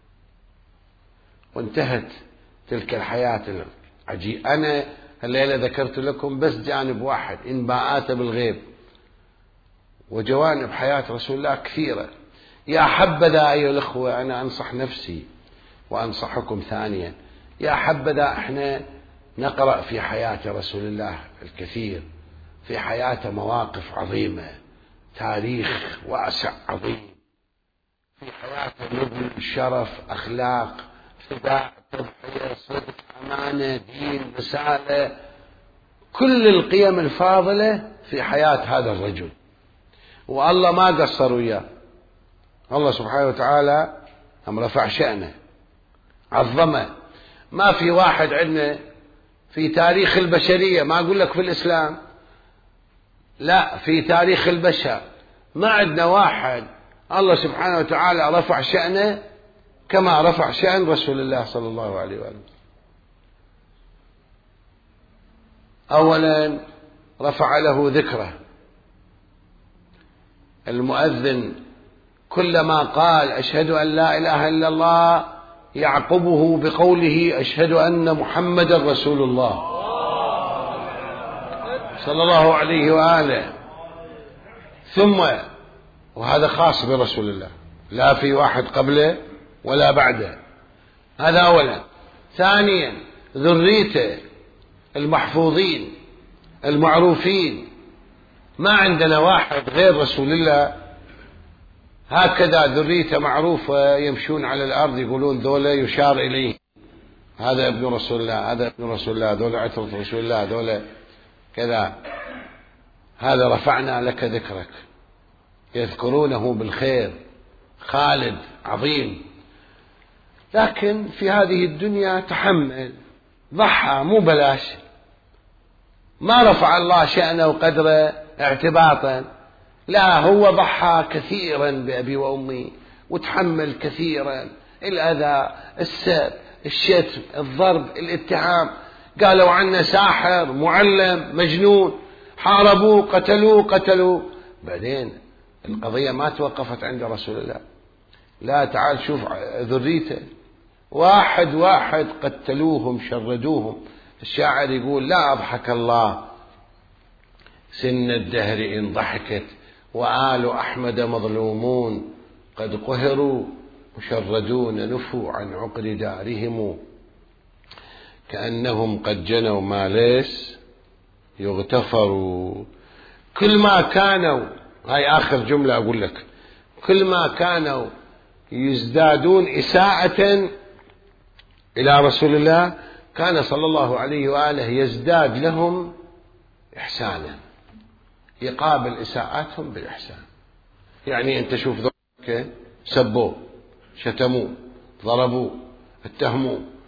وانتهت تلك الحياة العجيبة. أنا الليلة ذكرت لكم بس جانب واحد، إنباءات بالغيب، وجوانب حياة رسول الله كثيرة. يا حبذا أيها الأخوة، أنا أنصح نفسي وأنصحكم ثانيا، يا حبذا احنا نقرأ في حياة رسول الله الكثير، في حياته مواقف عظيمة، تاريخ واسع عظيم، في حياته نبل، شرف، أخلاق، فداء، تضحية، صدق، أمانة، دين، رسالة، كل القيم الفاضلة في حياة هذا الرجل. والله ما قصر وياه، الله سبحانه وتعالى هم رفع شأنه، عظمه. ما في واحد عندنا في تاريخ البشرية، ما أقول لك في الإسلام، لا، في تاريخ البشر ما عندنا واحد الله سبحانه وتعالى رفع شأنه كما رفع شأن رسول الله صلى الله عليه وآله. أولا رفع له ذكره، المؤذن كلما قال أشهد أن لا إله إلا الله يعقبه بقوله أشهد أن محمدا رسول الله صلى الله عليه وآله. ثم، وهذا خاص برسول الله، لا في واحد قبله ولا بعده، هذا أولا. ثانيا ذريته المحفوظين المعروفين، ما عندنا واحد غير رسول الله هكذا ذريته معروفة يمشون على الأرض يقولون ذولا يشار إليه، هذا ابن رسول الله، هذا ابن رسول الله، ذولا عترة رسول الله، ذولا كذا. هذا رفعنا لك ذكرك، يذكرونه بالخير، خالد عظيم. لكن في هذه الدنيا تحمل، ضحى، مو بلاش، ما رفع الله شأنه وقدره اعتباطا، لا، هو ضحى كثيرا بأبي وأمي، وتحمل كثيرا الأذى، السب، الشتم، الضرب، الاتهام، قالوا عنه ساحر، معلم، مجنون، حاربوه، قتلوه. بعدين القضية ما توقفت عند رسول الله، لا، تعال شوف ذريته، واحد واحد قتلوهم، شردوهم. الشاعر يقول لا أضحك الله سن الدهر إن ضحكت، وآل أحمد مظلومون قد قهروا، مشردون نفوا عن عقر دارهم، كأنهم قد جنوا ما ليس يغتفروا. كل ما كانوا، هاي آخر جملة أقول لك، كل ما كانوا يزدادون إساءة إلى رسول الله كان صلى الله عليه وآله يزداد لهم إحسانا، يقابل إساءاتهم بالإحسان. يعني أنت شوف ذلك، سبوه، شتموه، ضربوه، اتهموه،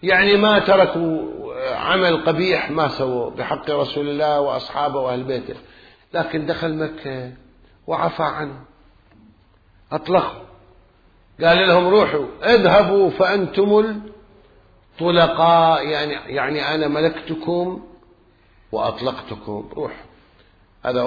يعني ما تركوا عمل قبيح ما سووا بحق رسول الله وأصحابه وأهل بيته، لكن دخل مكة وعفى عنه، أطلقوا، قال لهم روحوا اذهبوا فأنتم الطلقاء، يعني أنا ملكتكم وأطلقتكم، روحوا. هذا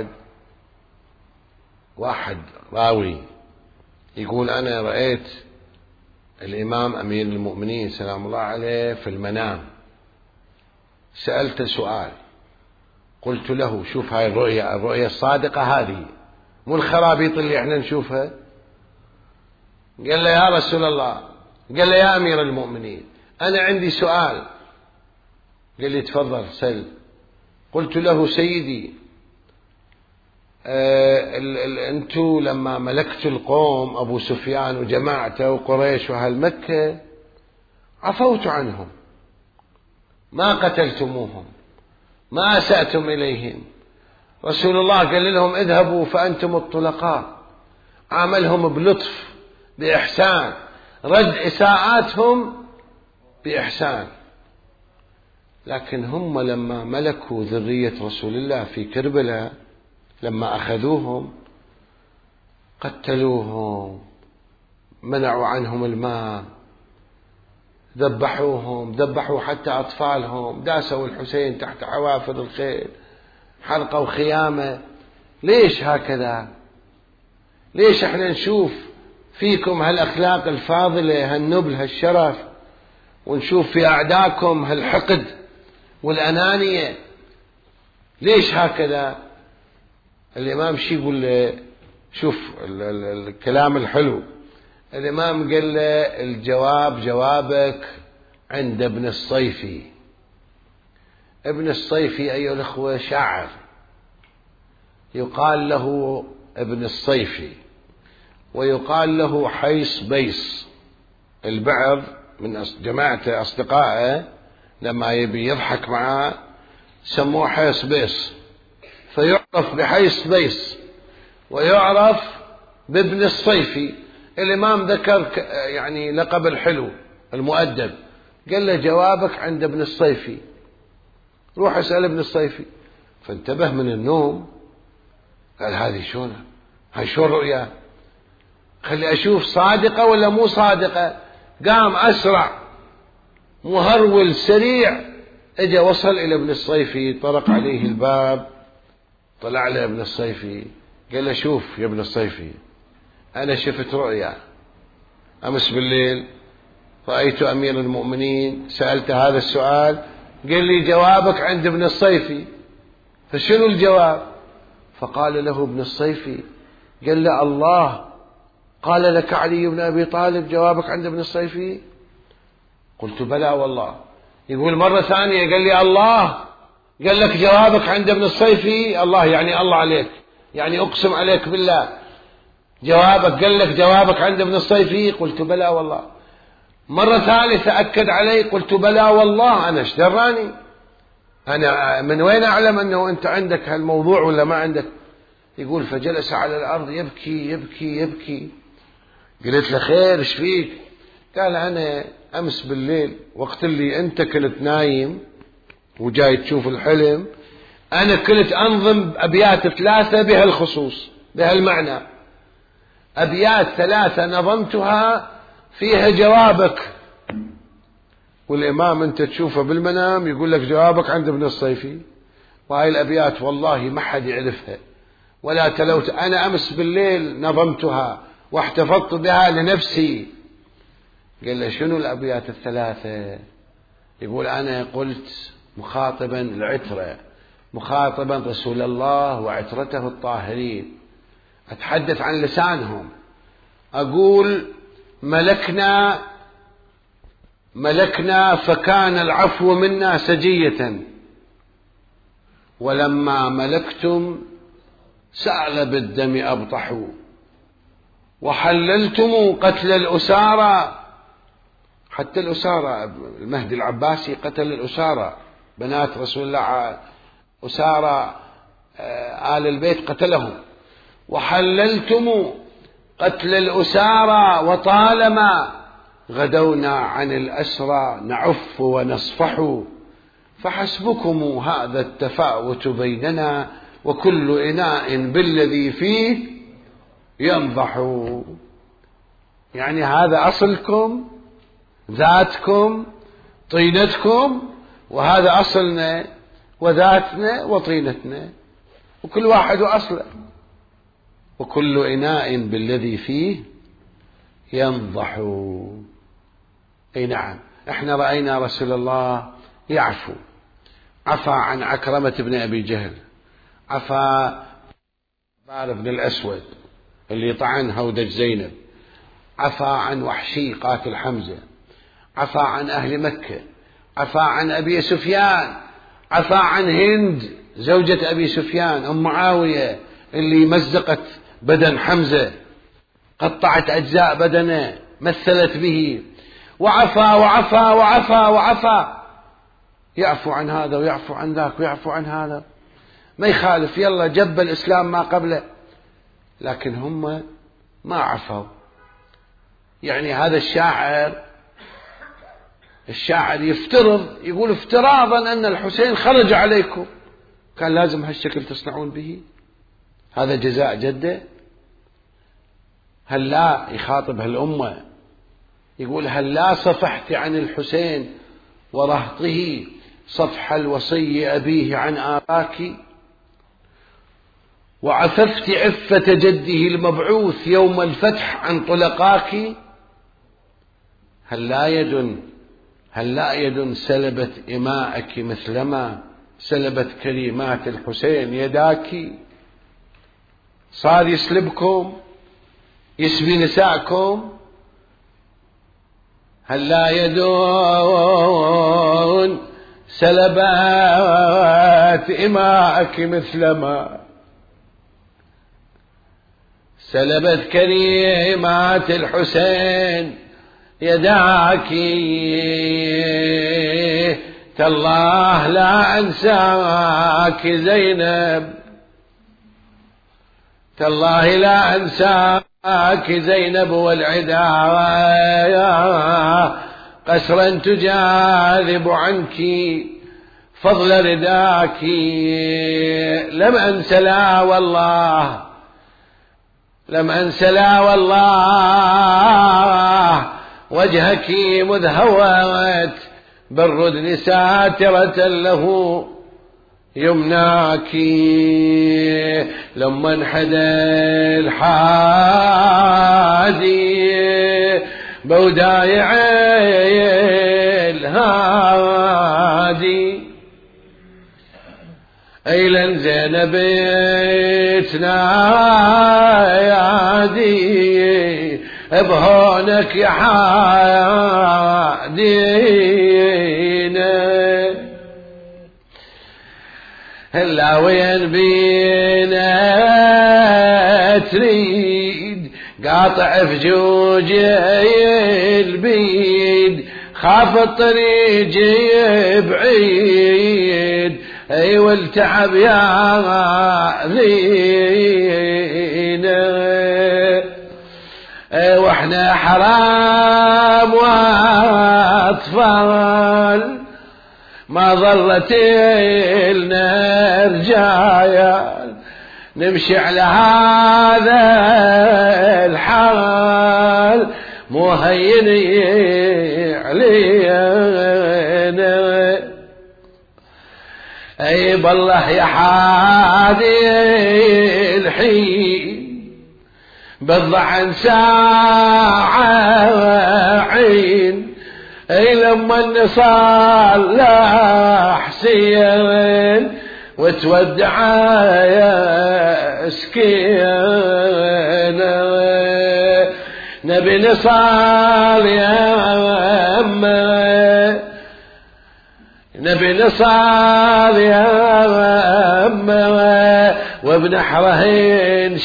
واحد راوي يقول أنا رأيت الإمام أمير المؤمنين سلام الله عليه في المنام، سألت سؤال، قلت له شوف هاي الرؤية الصادقة هذه، مو الخرابيط اللي احنا نشوفها. قال له يا رسول الله، قال له يا أمير المؤمنين أنا عندي سؤال. قال لي تفضل سل. قلت له سيدي أنتوا لما ملكتوا القوم أبو سفيان وجماعته وقريش وأهل مكة عفوت عنهم، ما قتلتموهم، ما أسأتم إليهم. رسول الله قال لهم اذهبوا فأنتم الطلقاء، عاملهم بلطف بإحسان، رد إساءاتهم بإحسان. لكن هم لما ملكوا ذرية رسول الله في كربلاء، لما أخذوهم قتلوهم، منعوا عنهم الماء، ذبحوا حتى أطفالهم، داسوا الحسين تحت حوافر الخيل، حرقوا خيامه. ليش هكذا؟ ليش احنا نشوف فيكم هالأخلاق الفاضلة، هالنبل، هالشرف، ونشوف في أعداكم هالحقد والأنانية؟ ليش هكذا؟ الإمام شي يقول له، شوف الكلام الحلو، الإمام قال له الجواب جوابك عند ابن الصيفي. ابن الصيفي أيها الأخوة شاعر يقال له ابن الصيفي، ويقال له حيص بيص. البعض من جماعته أصدقائه لما يبي يضحك معاه سموه حيص بيص، فيعرف بحيص بيص ويعرف بابن الصيفي. الإمام ذكر يعني لقب الحلو المؤدب، قال له جوابك عند ابن الصيفي، روح اسأل ابن الصيفي. فانتبه من النوم، قال هذه شونه، هاي شو الرؤيا، خلي أشوف صادقة ولا مو صادقة. قام أسرع مهرول سريع، اجا وصل إلى ابن الصيفي، طرق عليه الباب، طلع له ابن الصيفي، قال له شوف يا ابن الصيفي، أنا شفت رؤيا أمس بالليل، رأيت أمير المؤمنين، سألت هذا السؤال، قال لي جوابك عند ابن الصيفي. فشنو الجواب؟ فقال له ابن الصيفي، قال له الله قال لك علي بن أبي طالب جوابك عند ابن الصيفي؟ قلت بلى والله. يقول مرة ثانية قال لي الله قال لك جوابك عند ابن الصيفي؟ الله يعني الله عليك، يعني أقسم عليك بالله جوابك، قال لك جوابك عند ابن الصيفي؟ قلت بلى والله. مرة ثالثة أكد علي، قلت بلى والله، أنا ايش دراني، أنا من وين أعلم أنه أنت عندك هالموضوع ولا ما عندك؟ يقول فجلس على الأرض يبكي يبكي يبكي. قلت له خير ايش فيك؟ قال أنا أمس بالليل وقت اللي أنت كنت نايم وجاي تشوف الحلم، أنا كنت أنظم أبيات 3 بهالخصوص، بهالمعنى، أبيات 3 نظمتها فيها جوابك، والإمام أنت تشوفه بالمنام يقول لك جوابك عند ابن الصيفي. وهاي الأبيات والله ما حد يعرفها ولا تلوت، أنا أمس بالليل نظمتها واحتفظت بها لنفسي. قال له شنو الأبيات 3؟ يقول أنا قلت مخاطبا العترة، مخاطبا رسول الله وعترته الطاهرين، أتحدث عن لسانهم، أقول ملكنا فكان العفو منا سجية، ولما ملكتم سأل بالدم أبطحوا، وحللتم قتل الأسارى. حتى الأسارى، المهدي العباسي قتل الأسارى، بنات رسول الله أسارى آل البيت قتلهم. وحللتم قتل الأسارى، وطالما غدونا عن الأسرى نعف ونصفح، فحسبكم هذا التفاوت بيننا، وكل إناء بالذي فيه ينضح. يعني هذا أصلكم، ذاتكم، طينتكم، وهذا أصلنا وذاتنا وطينتنا، وكل واحد أصله، وكل إناء بالذي فيه ينضح. أي نعم، احنا رأينا رسول الله يعفو، عفى عن عكرمة بن أبي جهل، عفى بار بن الأسود اللي طعن هودج زينب، عفى عن وحشي قاتل حمزة، عفى عن أهل مكة، عفى عن أبي سفيان، عفى عن هند زوجة أبي سفيان أم معاوية اللي مزقت بدن حمزة، قطعت أجزاء بدنه، مثلت به، وعفى وعفى وعفى وعفى، يعفو عن هذا ويعفو عن ذاك ويعفو عن هذا، ما يخالف، يلا جب الإسلام ما قبله، لكن هم ما عفوا. يعني هذا الشاعر يفترض، يقول افتراضا أن الحسين خرج عليكم، كان لازم هالشكل تصنعون به؟ هذا جزاء جده؟ هل لا يخاطب هالأمة يقول هل لا صفحت عن الحسين ورهطه صفح الوصي أبيه عن آباك، وعففت عفة جده المبعوث يوم الفتح عن طلقاك؟ هل لا يد سلبت إماءك مثلما سلبت كلمات الحسين يداك؟ صار يسلبكم، يسبي نساءكم. هل لا يدون سلبت إماءك مثلما سلبت كلمات الحسين يداك؟ تالله لا أنساك زينب، تالله لا أنساك زينب والعدا قسرا تجاذب عنك فضل رداك. لم أنس لا والله، لم أنس لا والله وجهك مذ هوت بالردن ساترة له يمناك. لما انحدى الحادي بودايع الهادي أيلا زينب تنادي بهونك يا حادينا، هلا وين بينا تريد قاطع فجوج البيد، خاف الطريق بعيد اي والتعب يا ذينا، واحنا حرام واطفال ما ظلت لنا رجايا نمشي على هذا الحال مو هين علينا. اي بالله يا حادي الحين بضع ساعة عين، اي لما النصال لا حسين وتودع يا سكينة، نبي نصال يا أمه، نبي نصال يا أمه وبنحرهن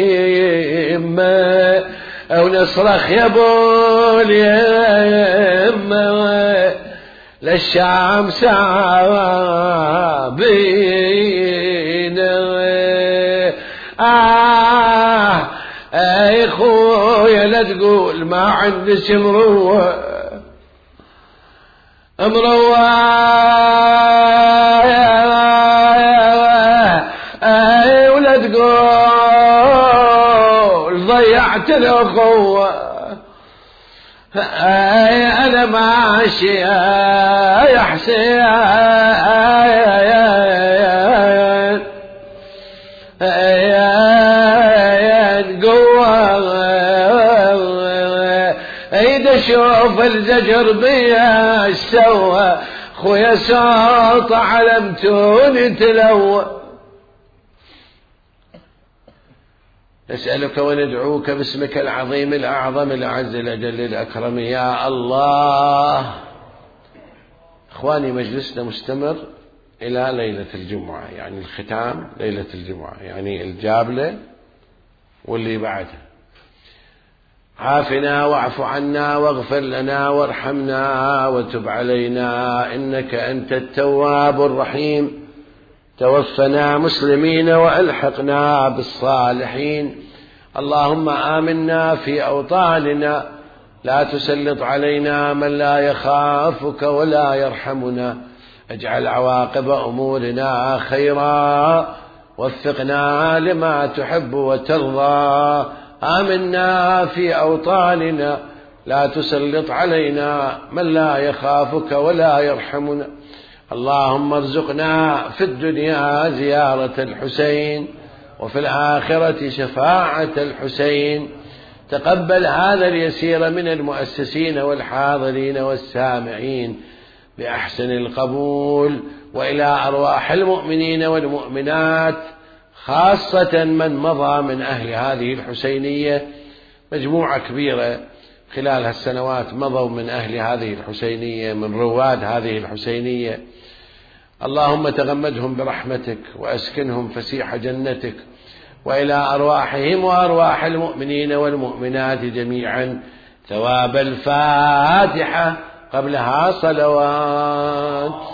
شيمه أو نصرخ يا بول يا أمه للشام سابينا. أي خويا لا تقول ما عندش مروة ولا تقول ضيعت الأخوة. أنا ماشي يا حسين شوف الزجر بيا سوى خويا ساط علمتون تلوى. نسألك وندعوك باسمك العظيم الأعظم الأعز الأجل الأكرم يا الله. إخواني مجلسنا مستمر إلى ليلة الجمعة، يعني الختام ليلة الجمعة، يعني الجابلة واللي بعدها. عافنا واعف عنا واغفر لنا وارحمنا وتب علينا إنك أنت التواب الرحيم. توفنا مسلمين وألحقنا بالصالحين. اللهم آمنا في أوطاننا، لا تسلط علينا من لا يخافك ولا يرحمنا. اجعل عواقب أمورنا خيرا، وفقنا لما تحب وترضى. آمنا في أوطاننا، لا تسلط علينا من لا يخافك ولا يرحمنا. اللهم ارزقنا في الدنيا زيارة الحسين، وفي الآخرة شفاعة الحسين. تقبل هذا اليسير من المؤسسين والحاضرين والسامعين بأحسن القبول، وإلى أرواح المؤمنين والمؤمنات خاصة من مضى من أهل هذه الحسينية. مجموعة كبيرة خلال هالسنوات مضوا من أهل هذه الحسينية، من رواد هذه الحسينية. اللهم تغمدهم برحمتك وأسكنهم فسيح جنتك، وإلى أرواحهم وأرواح المؤمنين والمؤمنات جميعا ثواب الفاتحة قبلها صلوات.